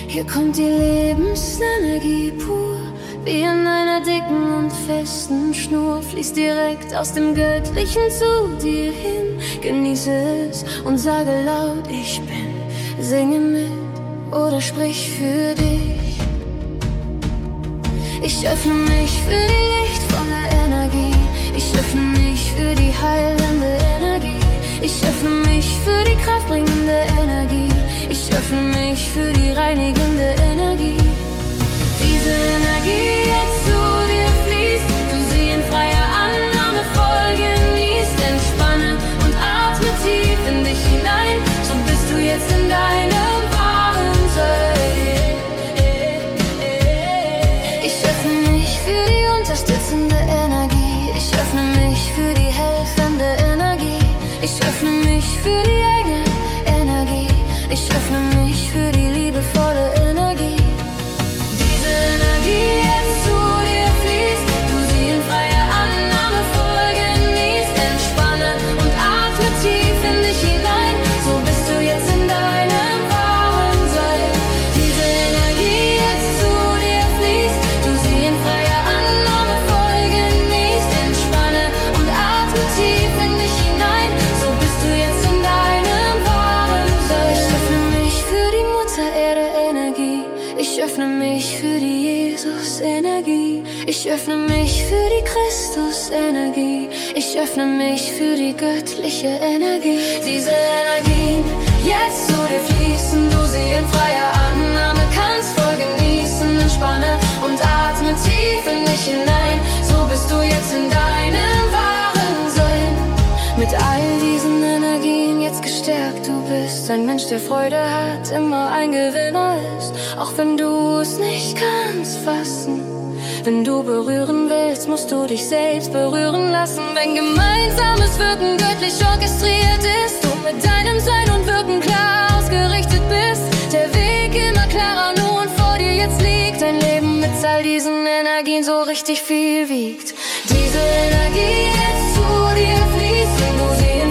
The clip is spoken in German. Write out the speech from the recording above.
Hier kommt die Lebensenergie pur, wie in einer dicken und festen Schnur, fließt direkt aus dem Göttlichen zu dir hin. Genieße es und sage laut, ich bin. Singe mit oder sprich für dich. Ich öffne mich für die lichtvolle Energie. Ich öffne mich für die heilende Energie. Ich öffne mich für die kraftbringende Energie. Ich öffne mich für die reinigende Energie. Diese Energie jetzt zu dir fließt, du sie in freier Annahme voll genießt. Entspanne und atme tief in dich hinein, so bist du jetzt in deinem wahren Sein. Ich öffne mich für die unterstützende Energie. Ich öffne mich für die helfende Energie. Ich öffne mich für die eigene Energie. Ich öffne mich für die liebevolle Energie. Diese Energie jetzt zu dir fließt, du sie in freier Annahme voll genießt. Entspanne und atme tief in dich hinein, so bist du jetzt in deinem wahren Sein. Diese Energie jetzt zu dir fließt, du sie in freier Annahme voll genießt. Entspanne und atme tief in dich hinein, so bist du jetzt in deinem wahren Sein. Ich öffne mich für die Mutter Erde Energie. Ich öffne mich für die Jesus-Energie. Ich öffne mich für die Christus-Energie. Ich öffne mich für die göttliche Energie. Diese Energien jetzt zu dir fließen, du sie in freier Annahme kannst voll genießen. Entspanne und atme tief in dich hinein, so bist du jetzt in deinem wahren Sein. Mit all diesen Energien jetzt gestärkt, du bist ein Mensch, der Freude hat, immer ein Gewinner ist. Auch wenn du es nicht kannst fassen. Wenn du berühren willst, musst du dich selbst berühren lassen. Wenn gemeinsames Wirken göttlich orchestriert ist, du mit deinem Sein und Wirken klar ausgerichtet bist, der Weg immer klarer nun vor dir jetzt liegt. Dein Leben mit all diesen Energien so richtig viel wiegt. Diese Energie jetzt zu dir fließt, wenn du sie in